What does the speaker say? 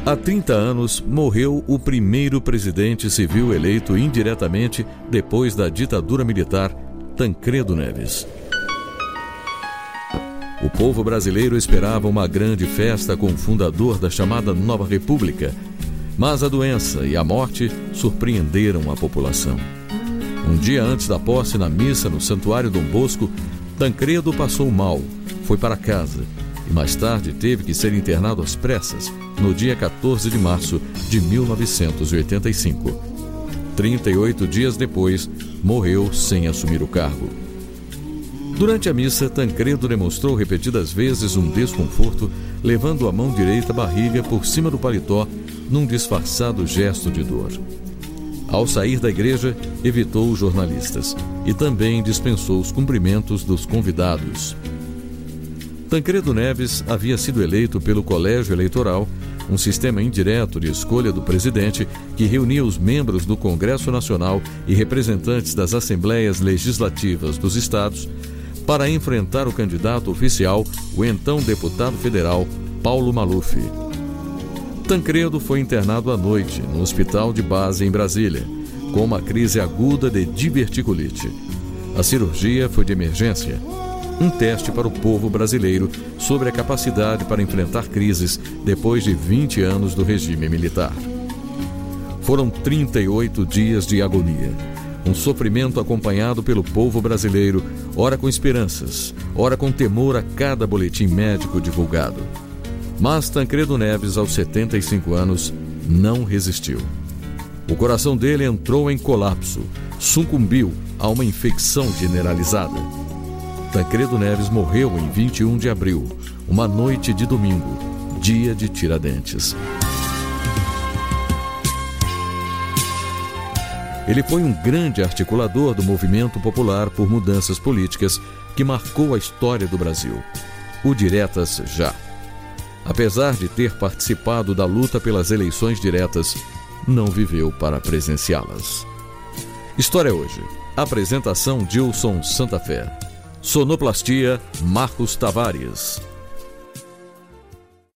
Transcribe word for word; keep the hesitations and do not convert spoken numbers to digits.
Há trinta anos, morreu o primeiro presidente civil eleito indiretamente depois da ditadura militar, Tancredo Neves. O povo brasileiro esperava uma grande festa com o fundador da chamada Nova República, mas a doença e a morte surpreenderam a população. Um dia antes da posse, na missa no Santuário Dom Bosco, Tancredo passou mal, foi para casa e mais tarde teve que ser internado às pressas no dia quatorze de março de mil novecentos e oitenta e cinco. trinta e oito dias depois, morreu sem assumir o cargo. Durante a missa, Tancredo demonstrou repetidas vezes um desconforto, levando a mão direita à barriga por cima do paletó, num disfarçado gesto de dor. Ao sair da igreja, evitou os jornalistas e também dispensou os cumprimentos dos convidados. Tancredo Neves havia sido eleito pelo Colégio Eleitoral, um sistema indireto de escolha do presidente que reunia os membros do Congresso Nacional e representantes das Assembleias Legislativas dos estados para enfrentar o candidato oficial, o então deputado federal Paulo Maluf. Tancredo foi internado à noite no hospital de base em Brasília, com uma crise aguda de diverticulite. A cirurgia foi de emergência, um teste para o povo brasileiro sobre a capacidade para enfrentar crises depois de vinte anos do regime militar. Foram trinta e oito dias de agonia, um sofrimento acompanhado pelo povo brasileiro, ora com esperanças, ora com temor a cada boletim médico divulgado. Mas Tancredo Neves, aos setenta e cinco anos, não resistiu. O coração dele entrou em colapso, sucumbiu a uma infecção generalizada. Tancredo Neves morreu em vinte e um de abril, uma noite de domingo, dia de Tiradentes. Ele foi um grande articulador do movimento popular por mudanças políticas que marcou a história do Brasil, o Diretas Já. Apesar de ter participado da luta pelas eleições diretas, não viveu para presenciá-las. História Hoje. Apresentação Dilson Santa Fé. Sonoplastia Marcos Tavares.